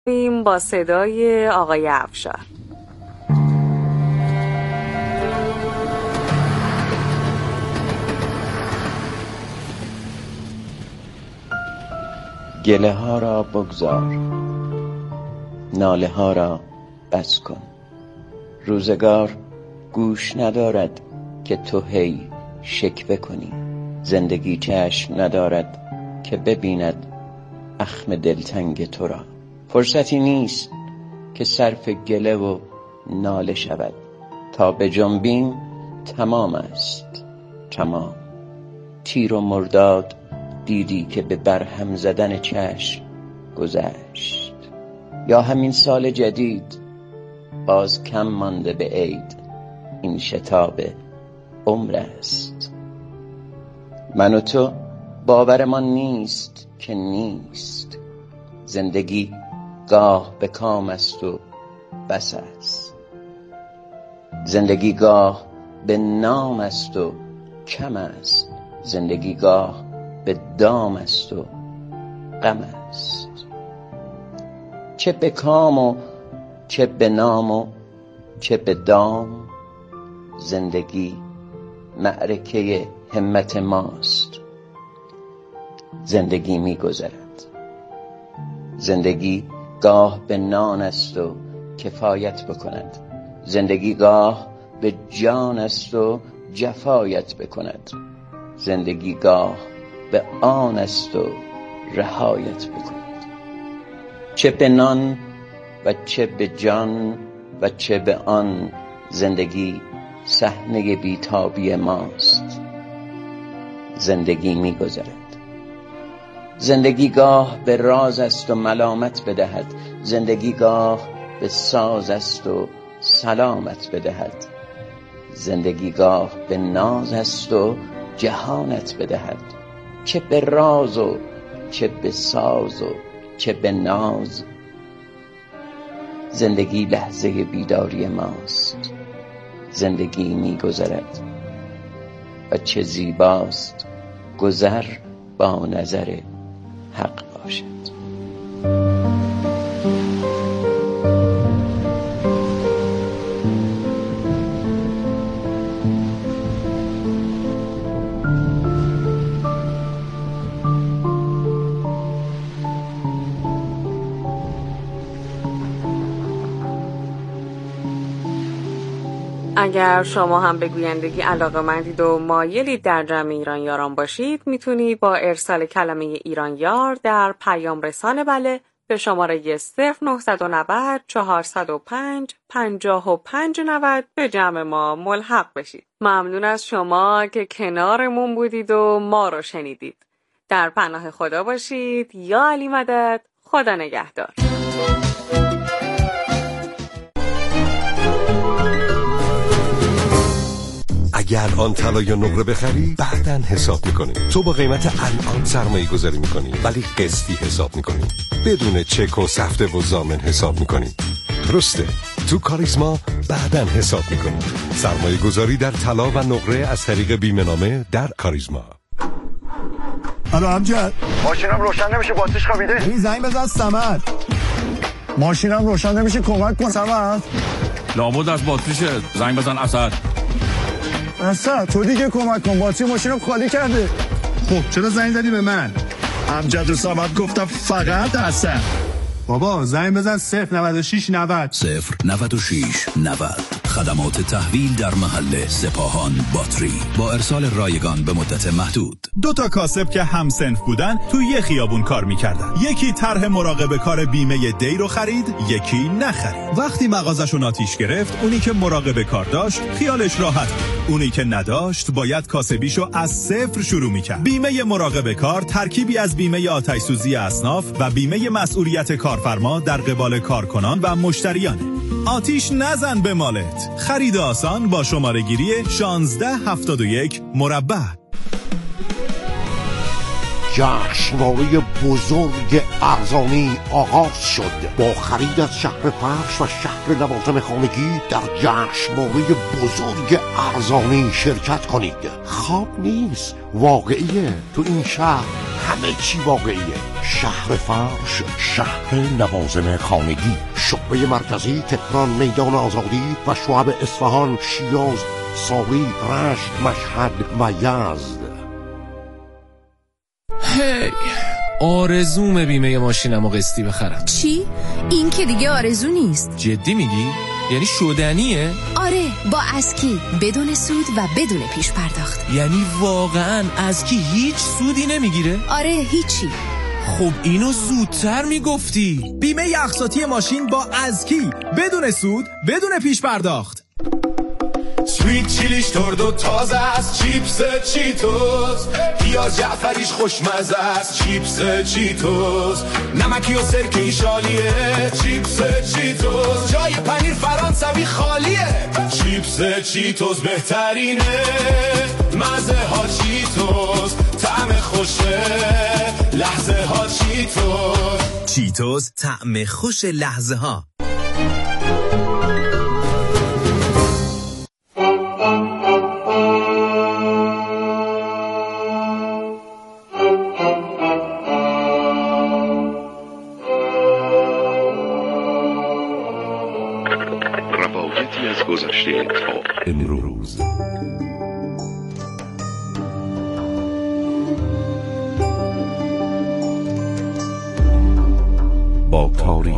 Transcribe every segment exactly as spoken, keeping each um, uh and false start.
بیم با صدای آقای افشار. گله ها را بگذار، ناله ها را بس کن. روزگار گوش ندارد که تو هی شکوه کنی. زندگی چشم ندارد که ببیند اخم دلتنگ تو را. فرصتی نیست که صرف گله و ناله شود. تا به جنبیم تمام است تمام. تیر و مرداد دیدی که به برهم زدن چشم گذشت. یا همین سال جدید باز کم مانده به عید. این شتاب عمر است. من و تو باورمان نیست که نیست. زندگی گاه به کام است و بس است. زندگی گاه به نام است و کم است. زندگی گاه به دام است و غم است. چه به کام و چه به نام و چه به دام، زندگی معرکه همت ماست. زندگی می گذرد. زندگی گاه به نان است و کفایت بکند. زندگی گاه به جان است و جفایت بکند. زندگی گاه به آن است و رهایت بکند. چه به نان و چه به جان و چه به آن، زندگی صحنه بیتابی ماست. زندگی می گذرد. زندگی گاه به راز است و ملامت بدهد. زندگی گاه به ساز است و سلامت بدهد. زندگی گاه به ناز است و جهانت بدهد. چه به راز و چه به ساز و چه به ناز، زندگی لحظه بیداری ماست. زندگی می گذرد و چه زیباست گذر با نظر حق باشد. اگر شما هم به گویندگی علاقه‌مندید و مایلید در جمع ایران یاران باشید، میتونید با ارسال کلمه ایران یار در پیام رسان بله به شماره صفر نه نه صفر چهارصد و پنج پنجاه و پنج نود به جمع ما ملحق بشید. ممنون از شما که کنارمون بودید و ما رو شنیدید. در پناه خدا باشید. یا علی مدد. خدا نگهدار. اگر آن طلا یا نقره بخری بعداً حساب میکنی. تو با قیمت الان سرمایه گذاری میکنی ولی قسطی حساب میکنی، بدون چک و سفته و ضامن حساب میکنی. درسته، تو کاریزما بعداً حساب میکنی. سرمایه گذاری در طلا و نقره از طریق بیمه نامه در کاریزما. الو امجد، ماشینم روشن نمیشه، باتریش خوابیده. این زنگ بزن صمد. ماشینم روشن نمیشه، کمک کن صمد. لابد از باتریشه، زنگ بزن اسد. اسد تو دیگه کمک کن، باتری ماشینم خالی کرده. خب چرا زنگ زدی به من؟ امجد و صمد گفتم فقط اسد. بابا زنگ بزن صفر نود و شش نود صفر نود و شش نود. خدمات تحویل در محل سپاهان باتری با ارسال رایگان به مدت محدود. دو تا کاسب که همسنف بودن تو یه خیابون کار میکردن. یکی طرح مراقبه کار بیمه دی رو خرید، یکی نخرید. وقتی مغازشون آتیش گرفت، اونی که مراقبه کار داشت خیالش راحت بود. اونی که نداشت باید کاسبیشو از صفر شروع میکرد. بیمه مراقبه کار ترکیبی از بیمه آتش سوزی اصناف و بیمه مسئولیت کارفرما در قبال کارکنان و مشتریانه. آتیش نزن به مالت. خرید آسان با شماره گیری شانزده هفتاد و یک مربع. جشنواره بزرگ ارزانی آغاز شد. با خرید از شهر فرش و شهر لوازم خانگی در جشنواره بزرگ ارزانی شرکت کنید. خواب نیست، واقعیه. تو این شهر همه چی واقعیه. شهر فرش، شهر لوازم خانگی، شعبه مرکزی تهران، میدان آزادی و شعب اصفهان، شیراز، ساوی، رشت، مشهد و یزد. هی آرزوم بیمه ماشینمو قسطی بخرم. چی؟ این که دیگه آرزو نیست. جدی میگی؟ یعنی شدنیه؟ آره، با اسکی، بدون سود و بدون پیش پرداخت. یعنی واقعا اسکی هیچ سودی نمیگیره؟ آره، هیچی. خب اینو زودتر میگفتی. بیمه اقساطی ماشین با اسکی، بدون سود، بدون پیش پرداخت. سویت چیلیش ترد و تازه است، چیپس چیتوس، پیاز جعفریش خوشمزه است، چیپس چیتوس، نمکی و سرکه شالیه، چیپس چیتوس، جای پنیر فرانسوی خالیه، چیپس چیتوس بهترینه، مزه ها چیتوس، طعم خوشه، لحظه ها چیتوس، چیتوس طعم خوش لحظه ها. روایتی از گذشته تا امروز. با تاریخ.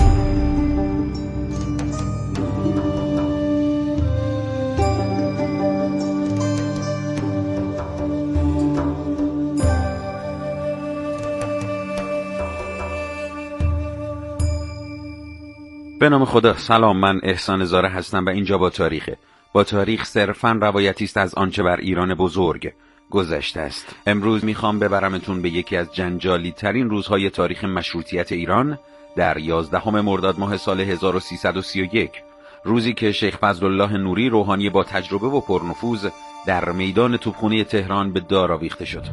به نام خدا. سلام، من احسان زاره هستم و اینجا با تاریخه. با تاریخ صرفاً روایتی است از آنچه بر ایران بزرگ گذشته است. امروز میخوام ببرمتون به یکی از جنجالی ترین روزهای تاریخ مشروطیت ایران در یازدهم مرداد ماه سال هزار و سیصد و سی و یک، روزی که شیخ فضلالله نوری، روحانی با تجربه و پرنفوذ، در میدان توپخانه تهران به دار آویخته شد.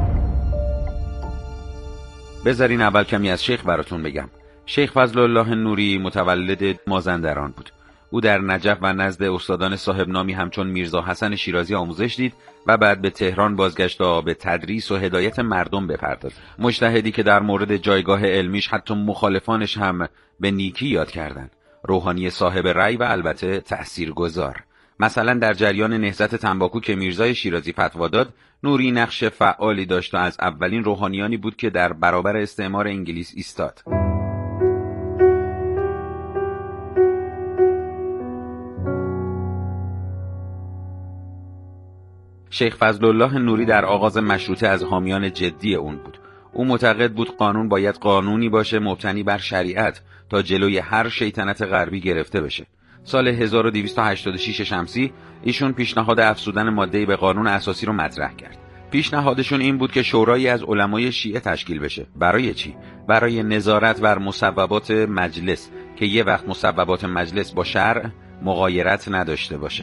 بذارین اول کمی از شیخ براتون بگم. شیخ فضلالله نوری متولد مازندران بود. او در نجف و نزد استادان صاحب نامی همچون میرزا حسن شیرازی آموزش دید و بعد به تهران بازگشت تا به تدریس و هدایت مردم بپردازد. مجتهدی که در مورد جایگاه علمیش حتی مخالفانش هم به نیکی یاد کردند. روحانی صاحب رأی و البته تأثیرگذار. مثلا در جریان نهضت تنباکو که میرزای شیرازی فتوا داد، نوری نقش فعالی داشت و از اولین روحانیانی بود که در برابر استعمار انگلیس ایستاد. شیخ فضلالله نوری در آغاز مشروطه از حامیان جدی اون بود. او معتقد بود قانون باید قانونی باشه مبتنی بر شریعت تا جلوی هر شیطنت غربی گرفته بشه. سال هزار و دویست و هشتاد و شش شمسی ایشون پیشنهاد افزودن ماده‌ای به قانون اساسی رو مطرح کرد. پیشنهادشون این بود که شورایی از علمای شیعه تشکیل بشه. برای چی؟ برای نظارت بر مصوبات مجلس که یه وقت مصوبات مجلس با شرع مغایرت نداشته باشه.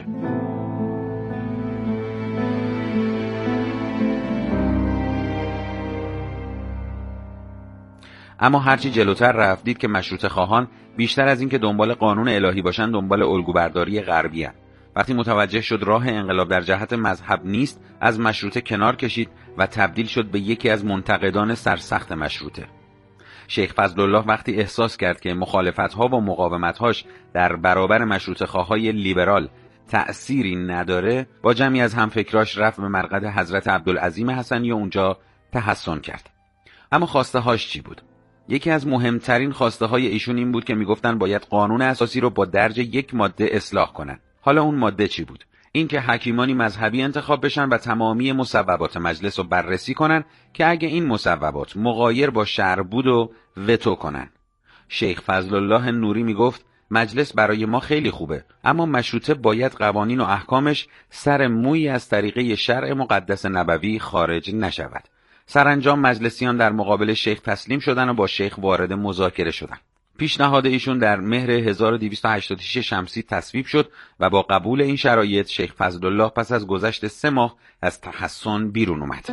اما هرچی جلوتر رفت دید که مشروطه خواهان بیشتر از این که دنبال قانون الهی باشن دنبال الگوبرداری غربی هستند. وقتی متوجه شد راه انقلاب در جهت مذهب نیست، از مشروطه کنار کشید و تبدیل شد به یکی از منتقدان سرسخت مشروطه. شیخ فضلالله وقتی احساس کرد که مخالفت‌ها و مقاومت‌هاش در برابر مشروطه خواهای لیبرال تأثیری نداره، با جمعی از همفکراش رفت به مرقد حضرت عبدالعظیم حسنی و اونجا تحسن کرد. اما خواسته هاش چی بود؟ یکی از مهمترین خواسته های ایشون این بود که میگفتن باید قانون اساسی رو با درج یک ماده اصلاح کنن. حالا اون ماده چی بود؟ این که حکیمانی مذهبی انتخاب بشن و تمامی مصوبات مجلس رو بررسی کنن که اگه این مصوبات مغایر با شرع بود و وتو کنن. شیخ فضلالله نوری میگفت مجلس برای ما خیلی خوبه، اما مشروطه باید قوانین و احکامش سر مویی از طریقه شرع مقدس نبوی خارج نشود. سرانجام مجلسیان در مقابل شیخ تسلیم شدن و با شیخ وارد مذاکره شدن. پیشنهاد ایشون در مهر هزار و دویست و هشتاد و شش شمسی تصویب شد و با قبول این شرایط شیخ فضلالله پس از گذشت سه ماه از تحسن بیرون اومد.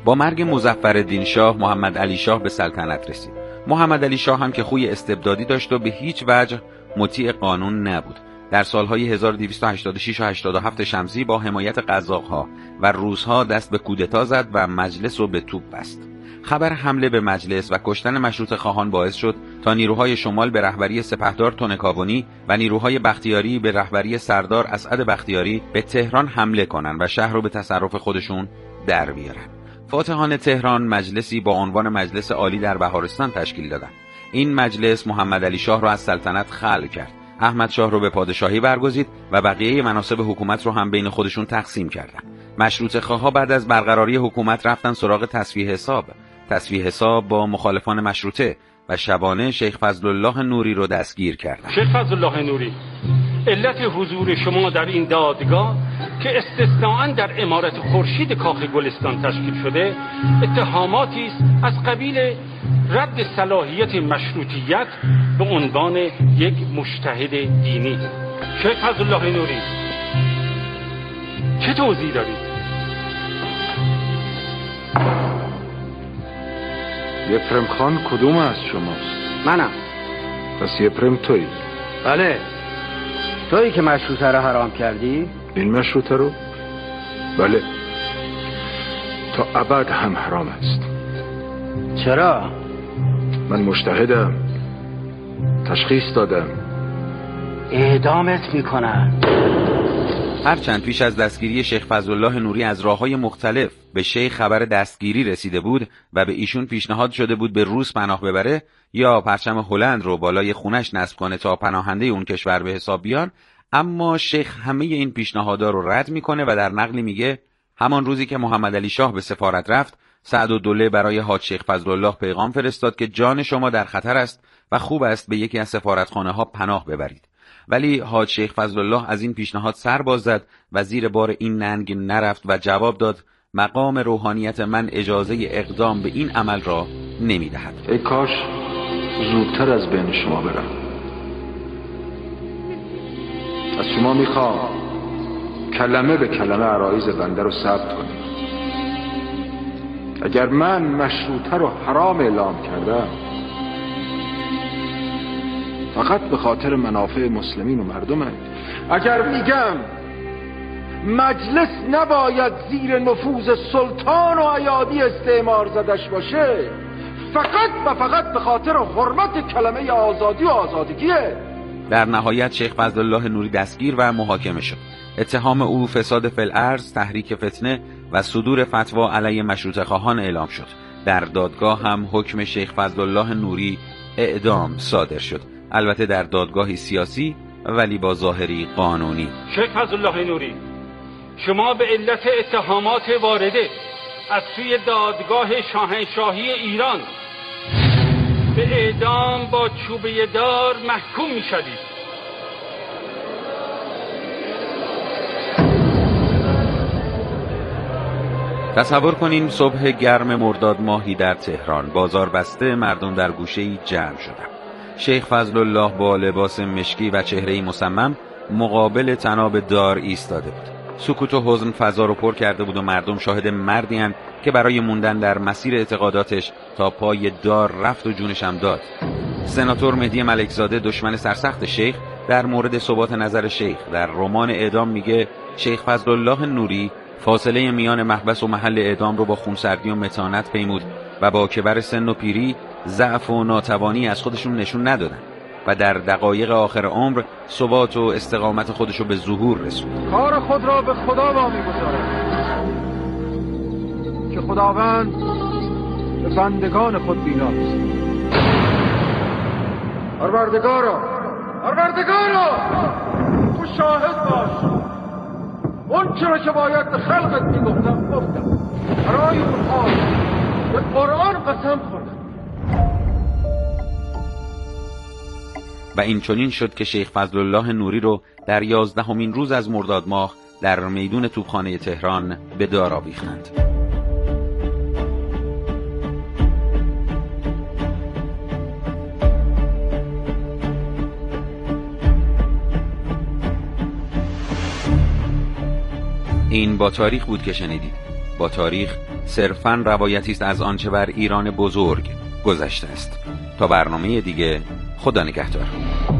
با مرگ مظفرالدین شاه محمد علی شاه به سلطنت رسید. محمد علی شاه هم که خوی استبدادی داشت و به هیچ وجه مطیع قانون نبود. در سالهای هزار و دویست و هشتاد و شش و هشتاد و هفت شمسی با حمایت قزاق‌ها و روس‌ها دست به کودتا زد و مجلس رو به توپ بست. خبر حمله به مجلس و کشتن مشروطه خواهان باعث شد تا نیروهای شمال به رهبری سپهدار تونکاونی و نیروهای بختیاری به رهبری سردار اسعد بختیاری به تهران حمله کنند و شهر رو به تصرف خودشون در بیارن. فاتحان تهران مجلسی با عنوان مجلس عالی در بهارستان تشکیل دادند. این مجلس محمد علی شاه را از سلطنت خلع کرد. احمد شاه رو به پادشاهی برگزید و بقیه مناصب حکومت رو هم بین خودشون تقسیم کردند. مشروطه خواها بعد از برقراری حکومت رفتن سراغ تصفیه حساب. تصفیه حساب با مخالفان مشروطه و شبانه شیخ فضلالله نوری رو دستگیر کردند. شیخ فضلالله نوری، علت حضور شما در این دادگاه که استثناءً در عمارت خورشید کاخ گلستان تشکیل شده، اتهاماتی است از قبیل رد صلاحیت مشروطیت به عنوان یک مجتهد دینی. شیخ فضلالله نوری، چه توضیح دارید؟ یفرم خان کدوم از شماست؟ منم. پس یفرم تویی؟ بله. تویی که مشروطه رو حرام کردی؟ این مشروطه رو؟ بله. تا ابد هم حرام است. چرا؟ من مجتهدم، تشخیص دادم. اعدامت میکنن. هرچند پیش از دستگیری شیخ فضلالله نوری از راه‌های مختلف به شیخ خبر دستگیری رسیده بود و به ایشون پیشنهاد شده بود به روس پناه ببره یا پرچم هلند رو بالای خونش نصب کنه تا پناهنده اون کشور به حساب بیان، اما شیخ همه این پیشنهادات رو رد میکنه و در نقلی میگه همان روزی که محمد علی شاه به سفارت رفت، سعدالدوله برای حاج شیخ فضلالله پیغام فرستاد که جان شما در خطر است و خوب است به یکی از سفارتخانه‌ها پناه ببرید. ولی حاج شیخ فضلالله از این پیشنهاد سر باز زد و زیر بار این ننگ نرفت و جواب داد مقام روحانیت من اجازه اقدام به این عمل را نمیدهد. ای کاش زودتر از بین شما برم. از شما میخوام کلمه به کلمه عرایض بنده رو ثبت کنید. اگر من مشروطه رو حرام اعلام کردم فقط به خاطر منافع مسلمین و مردمه. اگر میگم مجلس نباید زیر نفوذ سلطان و ایادی استعمار زدش باشه، فقط و فقط به خاطر حرمت کلمه آزادی و آزادگیه. در نهایت شیخ فضلالله نوری دستگیر و محاکمه شد. اتهام او فساد فی الارض، تحریک فتنه و صدور فتوا علیه مشروطه خواهان اعلام شد. در دادگاه هم حکم شیخ فضلالله نوری اعدام صادر شد، البته در دادگاهی سیاسی ولی با ظاهری قانونی. شیخ فضلالله نوری، شما به علت اتهامات وارده از سوی دادگاه شاهنشاهی ایران به اعدام با چوبه دار محکوم می شدید. تصور کنین صبح گرم مرداد ماهی در تهران، بازار بسته، مردم در گوشه‌ای جمع شدند. شیخ فضلالله با لباس مشکی و چهره‌ای مصمم مقابل طناب دار ایستاده بود. سکوت و حزن فضا رو پر کرده بود و مردم شاهد مردی اند که برای موندن در مسیر اعتقاداتش تا پای دار رفت و جونش هم داد. سناتور مهدی ملکزاده، دشمن سرسخت شیخ، در مورد ثبات نظر شیخ در رمان اعدام میگه شیخ فضلالله نوری فاصله میان محبس و محل اعدام رو با خونسردی و متانت پیمود و با کبر سن و پیری ضعف و ناتوانی از خودشون نشون ندادن و در دقایق آخر عمر ثبات و استقامت خودشو به ظهور رسوند. کار خود را به خدا وامی گذارد که خداوند به بندگان خود بیناست. پروردگارا پروردگارا تو شاهد باش، اون چرا که باید به خلقت میگفتم گفتم، برای اونها به قرآن قسم خوردم. و این چنین شد که شیخ فضلالله نوری رو در یازدهمین روز از مرداد ماه در میدون توپخانه تهران به دار آویختند. این با تاریخ بود که شنیدید. با تاریخ صرفاً روایتی است از آنچه بر ایران بزرگ گذشته است. تا برنامه دیگه، خدا نگهدار.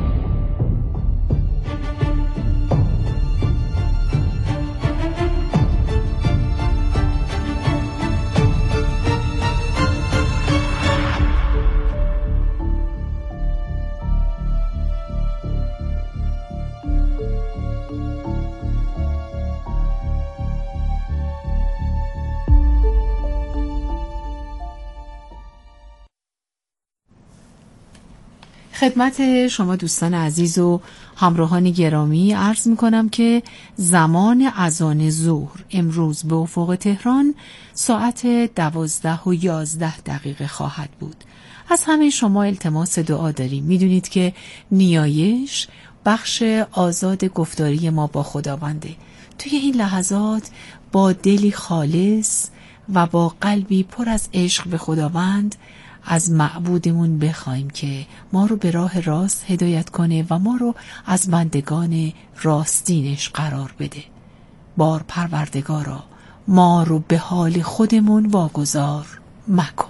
خدمت شما دوستان عزیز و همراهان گرامی عرض می کنم که زمان اذان ظهر امروز به افق تهران ساعت دوازده و یازده دقیقه خواهد بود. از همه شما التماس دعا داریم. می دونید که نیایش بخش آزاد گفتاری ما با خداونده. توی این لحظات با دلی خالص و با قلبی پر از عشق به خداوند از معبودمون بخوایم که ما رو به راه راست هدایت کنه و ما رو از بندگان راستینش قرار بده. بار پروردگارا ما رو به حال خودمون واگذار مکن.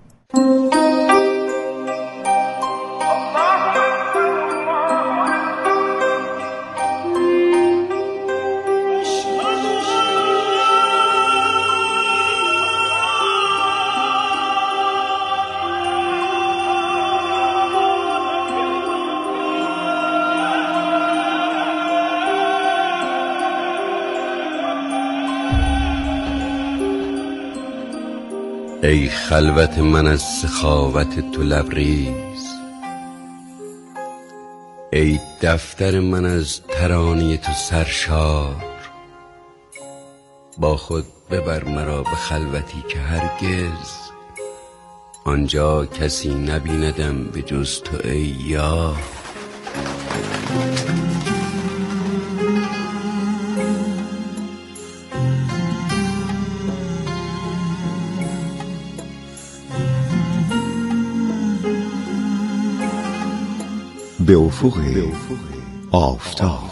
ای خلوت من از سخاوت تو لبریز، ای دفتر من از ترانه تو سرشار، با خود ببر مرا به خلوتی که هرگز آنجا کسی نبیندم به جز تو ای یار. به افق آفتاب.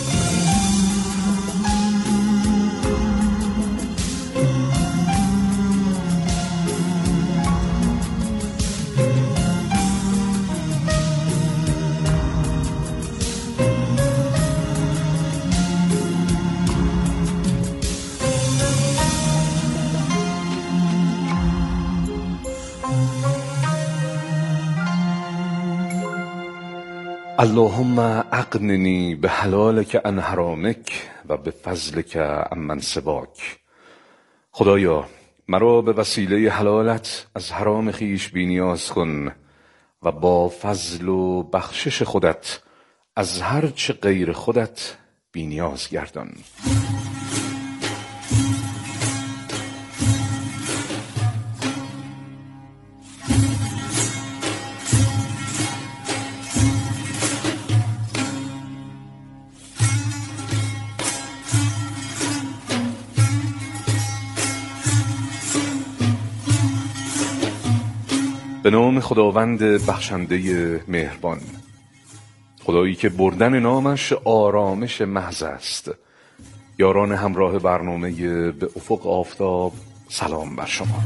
اللهم اغننی به حلالک عن حرامک و به فضلک عمن سواک. خدایا مرا به وسیله حلالت از حرام خویش بی‌نیاز کن و با فضل و بخشش خودت از هر چه غیر خودت بی‌نیاز گردان. به نام خداوند بخشنده مهربان، خدایی که بردن نامش آرامش محض است. یاران همراه برنامه به افق آفتاب، سلام بر شما.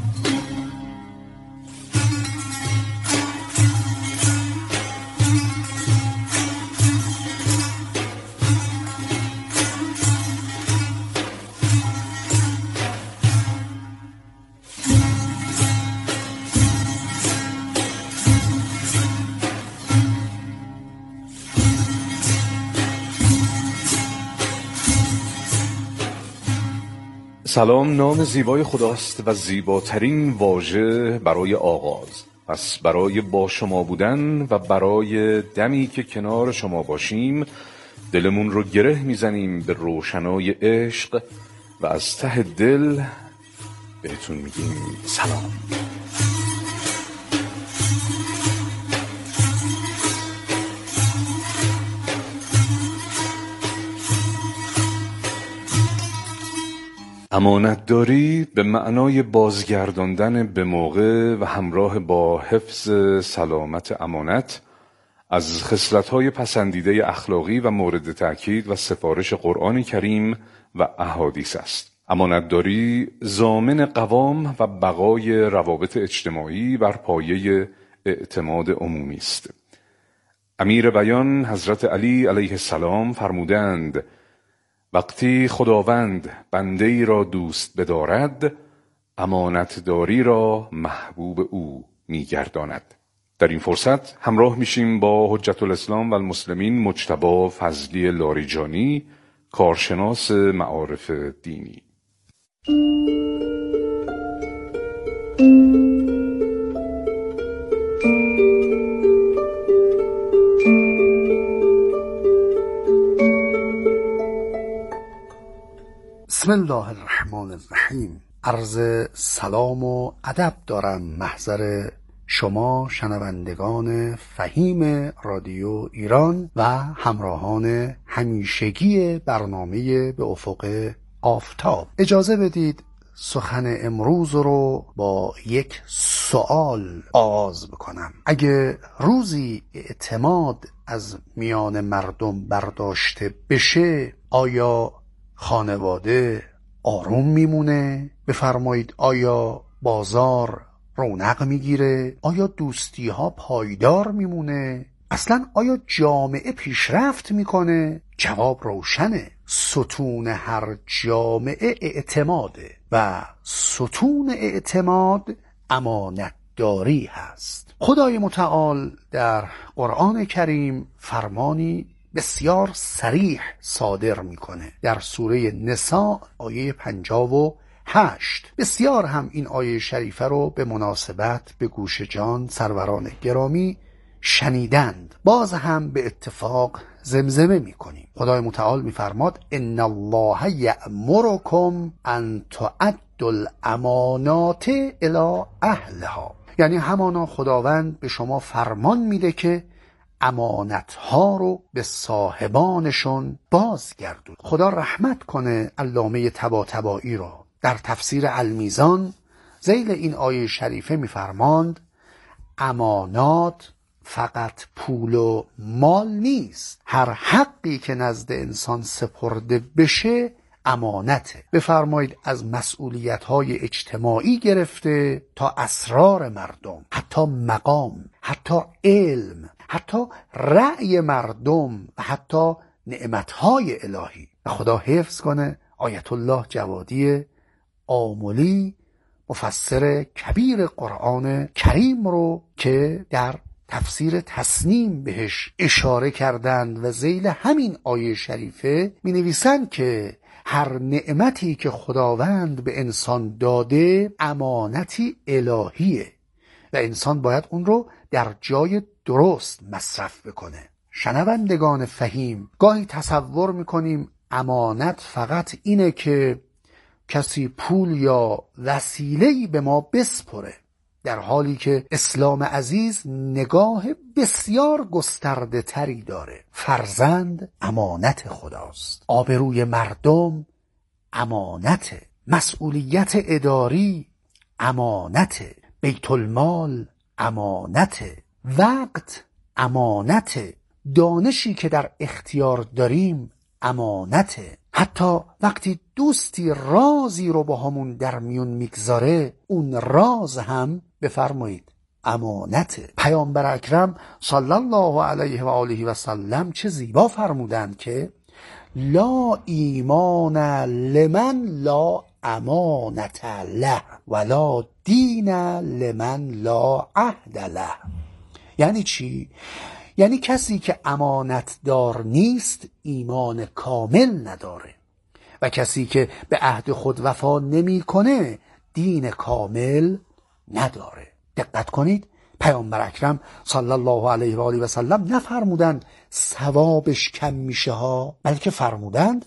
سلام نام زیبای خداست و زیباترین واژه برای آغاز. پس برای با شما بودن و برای دمی که کنار شما باشیم دلمون رو گره میزنیم به روشنای عشق و از ته دل بهتون میگیم سلام. امانتداری به معنای بازگرداندن به موقع و همراه با حفظ سلامت امانت از خصلت‌های پسندیده اخلاقی و مورد تأکید و سفارش قرآن کریم و احادیث است. امانتداری ضامن قوام و بقای روابط اجتماعی بر پایه اعتماد عمومی است. امیر بیان حضرت علی علیه السلام فرمودند وقتی خداوند بنده‌ای را دوست بدارد، امانتداری را محبوب او می‌گرداند. در این فرصت همراه میشیم با حجت الاسلام و المسلمین مجتبی فضلی لاریجانی، کارشناس معارف دینی. بسم الله الرحمن الرحیم. عرض سلام و ادب دارم محضر شما شنوندگان فهیم رادیو ایران و همراهان همیشگی برنامه به افق آفتاب. اجازه بدید سخن امروز رو با یک سوال آغاز بکنم. اگه روزی اعتماد از میان مردم برداشته بشه، آیا خانواده آروم میمونه؟ بفرمایید آیا بازار رونق میگیره؟ آیا دوستی ها پایدار میمونه؟ اصلا آیا جامعه پیشرفت میکنه؟ جواب روشنه. ستون هر جامعه اعتماده و ستون اعتماد امانتداری هست. خدای متعال در قرآن کریم فرمانی بسیار صریح صادر میکنه در سوره نساء آیه پنجاه و هشت. بسیار هم این آیه شریفه رو به مناسبت به گوش جان سروران گرامی شنیدند، باز هم به اتفاق زمزمه میکنیم. خدای متعال میفرماد ان الله یأمرکم ان تؤدوا الامانات الی اهلها، یعنی همانا خداوند به شما فرمان میده که امانتها رو به صاحبانشون بازگردون. خدا رحمت کنه علامه طباطبایی را در تفسیر المیزان ذیل این آیه شریفه میفرماند امانات فقط پول و مال نیست، هر حقی که نزد انسان سپرده بشه امانته. بفرمایید از مسئولیت‌های اجتماعی گرفته تا اسرار مردم، حتی مقام، حتی علم، حتی رأی مردم و حتی نعمت‌های الهی. و خدا حفظ کنه آیت الله جوادی آملی مفسر کبیر قرآن کریم رو که در تفسیر تسنیم بهش اشاره کردند و ذیل همین آیه شریفه می نویسند که هر نعمتی که خداوند به انسان داده امانتی الهیه و انسان باید اون رو در جای درست مصرف بکنه. شنوندگان فهیم، گاهی تصور میکنیم امانت فقط اینه که کسی پول یا وسیله‌ای به ما بسپره، در حالی که اسلام عزیز نگاه بسیار گسترده تری داره. فرزند امانت خداست، آبروی مردم امانته، مسئولیت اداری امانته، بیت المال امانته، وقت امانته، دانشی که در اختیار داریم امانته. حتی وقتی دوستی رازی رو با همون در میون میگذاره، اون راز هم بفرمایید امانته. پیامبر اکرم صلی الله علیه و آله و سلم چه زیبا فرمودند که لا ایمان لمن لا امانت له ولا دین لمن لا عهد له. یعنی چی؟ یعنی کسی که امانت دار نیست ایمان کامل نداره و کسی که به عهد خود وفا نمی کنه دین کامل نداره. دقت کنید پیامبر اکرم صلی الله علیه و آله و سلم نفرمودند ثوابش کم میشه ها، بلکه فرمودند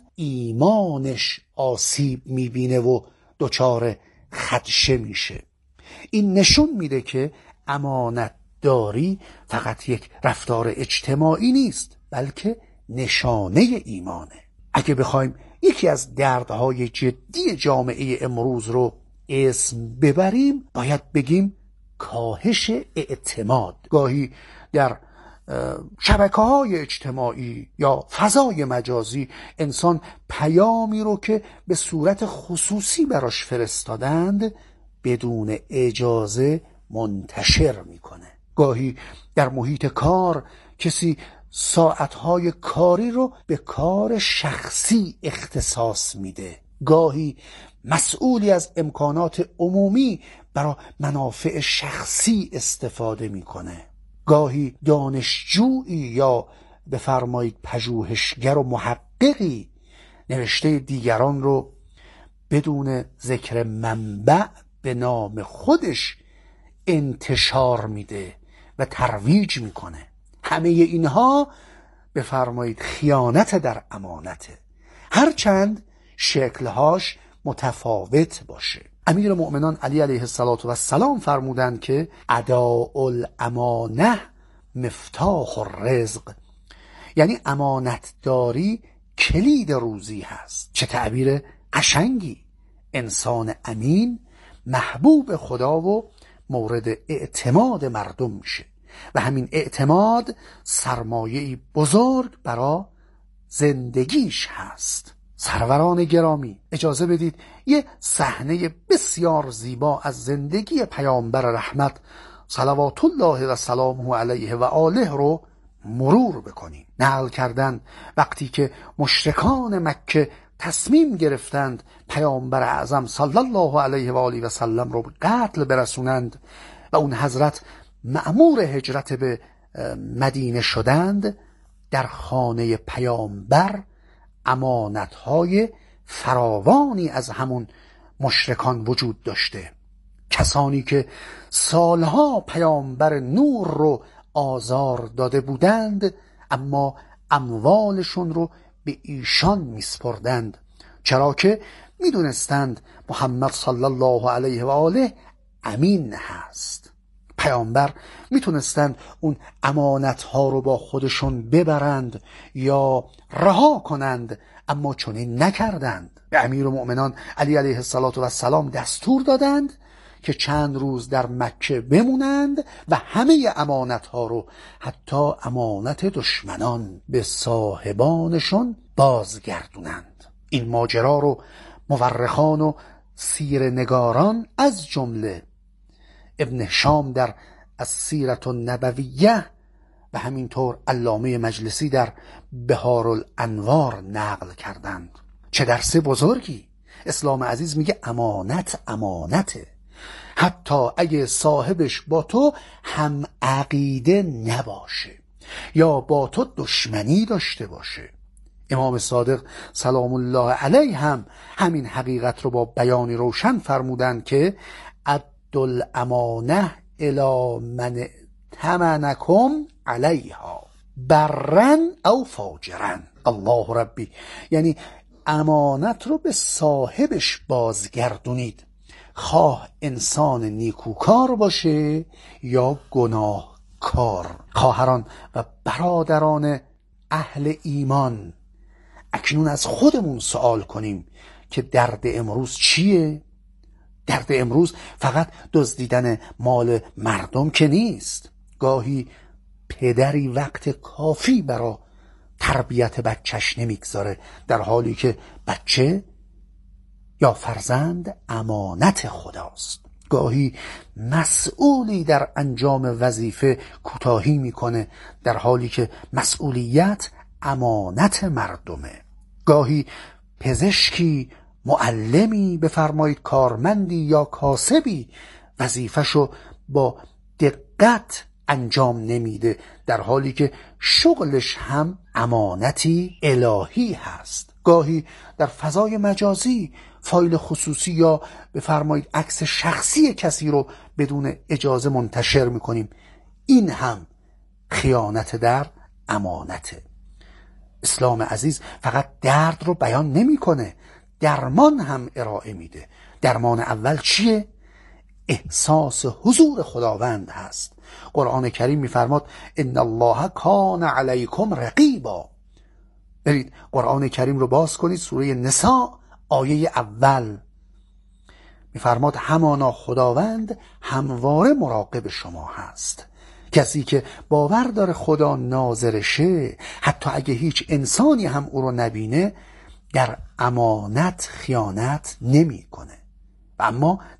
ایمانش آسیب میبینه و دچار خدشه میشه. این نشون میده که امانت داری فقط یک رفتار اجتماعی نیست، بلکه نشانه ایمانه. اگه بخوایم یکی از دردهای جدی جامعه امروز رو اسم ببریم، باید بگیم کاهش اعتماد. گاهی در شبکه‌های اجتماعی یا فضای مجازی انسان پیامی رو که به صورت خصوصی براش فرستادند بدون اجازه منتشر میکنه. گاهی در محیط کار کسی ساعتهای کاری رو به کار شخصی اختصاص میده. گاهی مسئولی از امکانات عمومی برای منافع شخصی استفاده میکنه. گاهی دانشجویی یا بفرمایید پژوهشگر و محققی نوشته دیگران رو بدون ذکر منبع به نام خودش انتشار میده و ترویج میکنه. همه اینها بفرمایید خیانت در امانته، هرچند شکلهاش متفاوت باشه. امیر المؤمنان علی علیه السلام فرمودند که اداء الامانه مفتاح الرزق، یعنی امانتداری کلید روزی هست. چه تعبیر قشنگی! انسان امین محبوب خدا و مورد اعتماد مردم میشه و همین اعتماد سرمایه‌ای بزرگ برای زندگیش هست. سروران گرامی، اجازه بدید یه صحنه بسیار زیبا از زندگی پیامبر رحمت صلوات الله و سلامه علیه و آله رو مرور بکنیم. نقل کردن وقتی که مشرکان مکه تصمیم گرفتند پیامبر اعظم صلی الله علیه و آله و سلم رو به قتل برسونند و اون حضرت مأمور هجرت به مدینه شدند، در خانه پیامبر امانت‌های فراوانی از همون مشرکان وجود داشته. کسانی که سالها پیامبر نور رو آزار داده بودند اما اموالشون رو به ایشان میسپردند، چرا که میدونستند محمد صلی الله علیه و آله امین هست. پیامبر میتونستند اون امانتها رو با خودشون ببرند یا رها کنند، اما چنین نکردند. به امیر المؤمنان علی علیه السلام دستور دادند که چند روز در مکه بمونند و همه امانتها رو، حتی امانت دشمنان، به صاحبانشون بازگردونند. این ماجرا رو مورخان و سیره‌نگاران از جمله ابن هشام در السیرة النبویه و همینطور علامه مجلسی در بهارالانوار نقل کردند. چه درس بزرگی! اسلام عزیز میگه امانت امانته، حتی اگه صاحبش با تو هم عقیده نباشه یا با تو دشمنی داشته باشه. امام صادق سلام الله علیه هم همین حقیقت رو با بیانی روشن فرمودند که ادوا الامانه الی من ائتمنکم علیها برا او فاجرا. الله ربی، یعنی امانت رو به صاحبش بازگردونید، خواه انسان نیکوکار باشه یا گناهکار. خواهران و برادران اهل ایمان، اکنون از خودمون سوال کنیم که درد امروز چیه؟ درد امروز فقط دزدیدن مال مردم که نیست. گاهی پدری وقت کافی برای تربیت بچهش نمیگذاره، در حالی که بچه یا فرزند امانت خداست. گاهی مسئولی در انجام وظیفه کوتاهی میکنه، در حالی که مسئولیت امانت مردمه. گاهی پزشکی، معلمی، بفرمایید کارمندی یا کاسبی وظیفهشو با دقت انجام نمیده، در حالی که شغلش هم امانتی الهی هست. گاهی در فضای مجازی فایل خصوصی یا بفرمایید عکس شخصی کسی رو بدون اجازه منتشر میکنیم. این هم خیانت در امانته. اسلام عزیز فقط درد رو بیان نمیکنه، درمان هم ارائه میده. درمان اول چیه؟ احساس حضور خداوند هست. قرآن کریم میفرماد ان الله کان علیکم رقیبا. برید قرآن کریم رو باز کنید، سوره نساء آیه اول میفرماد همانا خداوند همواره مراقب شما هست. کسی که باور داره خدا ناظرشه، حتی اگه هیچ انسانی هم او رو نبینه، در امانت خیانت نمی کنه. اما